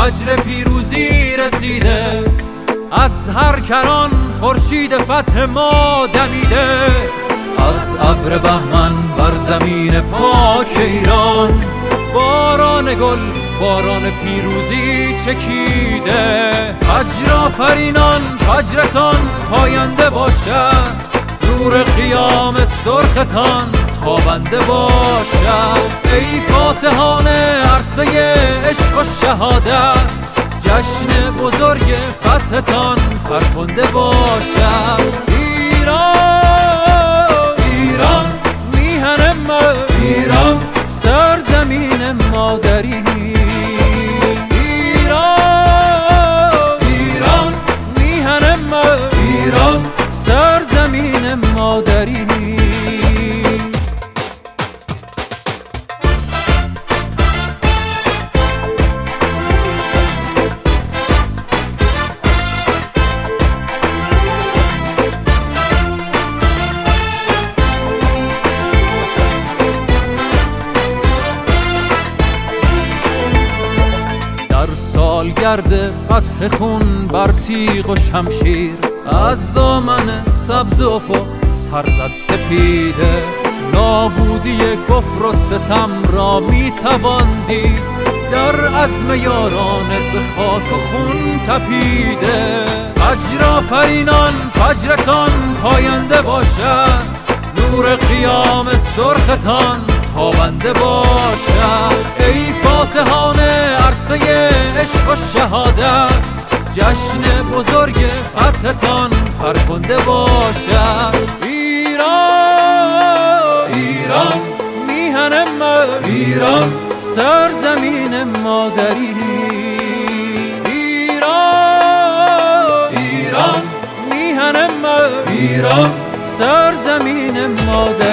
فجر پیروزی رسیده، از هر کران خورشید فتح ما دمیده. از ابر بهمن بر زمین پاک ایران، باران گل باران پیروزی چکیده. فجر آفرینان فجرتان پاینده باشد، نور قیام سرختان تابنده باشد. ای فاتحان عرصه عشق و شهادت، جشن بزرگ فتحتان فرخنده باشد. ایران ایران میهن ما، ایران سرزمین مادری. ایران ایران میهن ما، ایران سرزمین مادری. سالگرد فتح خون بر تیغ و شمشیر، از دامن سبز افق سر زد سپیده. نابودی کفر و ستم را میتوان دید، در عزم یاران به خاک و خون تپیده. فجر آفرینان فجرتان پاینده باشد، نور قیام سرختان تابنده باشد. ای فاتحان عرصه عشق و شهادت، جشن بزرگ فتحتان فرخنده باشد. ایران ایران میهن ما، ایران سرزمین مادری. ایران ایران میهن ما، ایران سرزمین مادری.